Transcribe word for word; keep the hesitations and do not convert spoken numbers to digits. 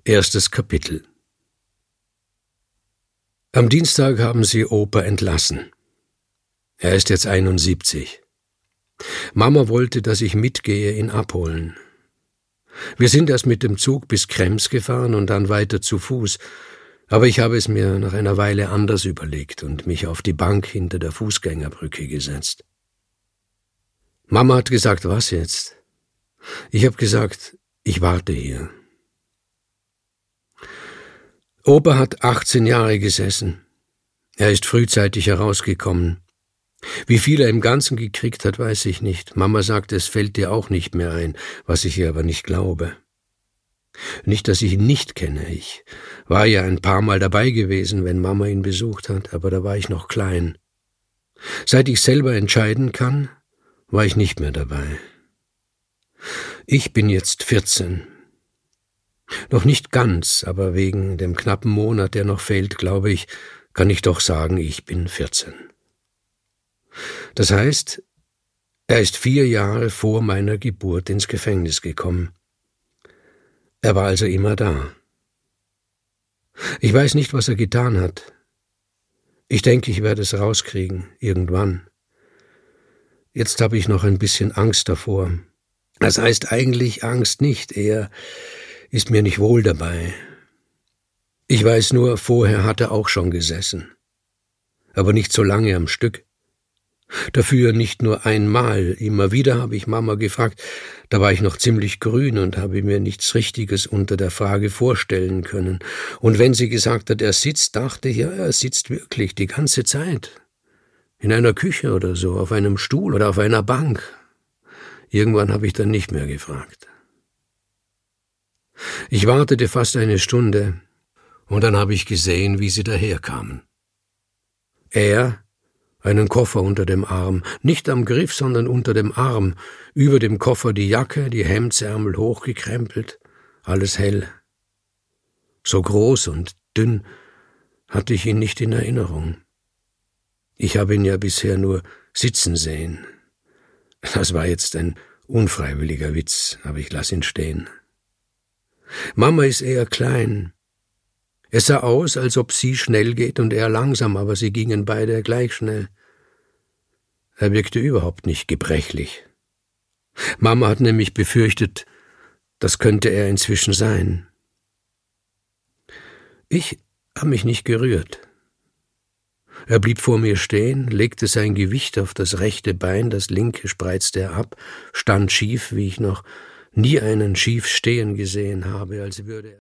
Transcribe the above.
Erstes Kapitel. Am Dienstag haben sie Opa entlassen. Er ist jetzt einundsiebzig. Mama wollte, dass ich mitgehe, ihn abholen. Wir sind erst mit dem Zug bis Krems gefahren und dann weiter zu Fuß, aber ich habe es mir nach einer Weile anders überlegt und mich auf die Bank hinter der Fußgängerbrücke gesetzt. Mama hat gesagt, was jetzt? Ich habe gesagt, ich warte hier. Opa hat achtzehn Jahre gesessen. Er ist frühzeitig herausgekommen. Wie viel er im Ganzen gekriegt hat, weiß ich nicht. Mama sagt, es fällt dir auch nicht mehr ein, was ich ihr aber nicht glaube. Nicht, dass ich ihn nicht kenne. Ich war ja ein paar Mal dabei gewesen, wenn Mama ihn besucht hat, aber da war ich noch klein. Seit ich selber entscheiden kann, war ich nicht mehr dabei. Ich bin jetzt vierzehn. Noch nicht ganz, aber wegen dem knappen Monat, der noch fehlt, glaube ich, kann ich doch sagen, ich bin vierzehn. Das heißt, er ist vier Jahre vor meiner Geburt ins Gefängnis gekommen. Er war also immer da. Ich weiß nicht, was er getan hat. Ich denke, ich werde es rauskriegen, irgendwann. Jetzt habe ich noch ein bisschen Angst davor. Das heißt eigentlich Angst nicht, eher ist mir nicht wohl dabei. Ich weiß nur, vorher hat er auch schon gesessen. Aber nicht so lange am Stück. Dafür nicht nur einmal, immer wieder habe ich Mama gefragt, da war ich noch ziemlich grün und habe mir nichts Richtiges unter der Frage vorstellen können. Und wenn sie gesagt hat, er sitzt, dachte ich, ja, er sitzt wirklich die ganze Zeit. In einer Küche oder so, auf einem Stuhl oder auf einer Bank. Irgendwann habe ich dann nicht mehr gefragt. Ich wartete fast eine Stunde, und dann habe ich gesehen, wie sie daherkamen. Er, einen Koffer unter dem Arm, nicht am Griff, sondern unter dem Arm, über dem Koffer die Jacke, die Hemdsärmel hochgekrempelt, alles hell. So groß und dünn hatte ich ihn nicht in Erinnerung. Ich habe ihn ja bisher nur sitzen sehen. Das war jetzt ein unfreiwilliger Witz, aber ich lass ihn stehen. Mama ist eher klein. Es sah aus, als ob sie schnell geht und er langsam, aber sie gingen beide gleich schnell. Er wirkte überhaupt nicht gebrechlich. Mama hat nämlich befürchtet, das könnte er inzwischen sein. Ich habe mich nicht gerührt. Er blieb vor mir stehen, legte sein Gewicht auf das rechte Bein, das linke spreizte er ab, stand schief, wie ich noch nie einen schief stehen gesehen habe, als würde er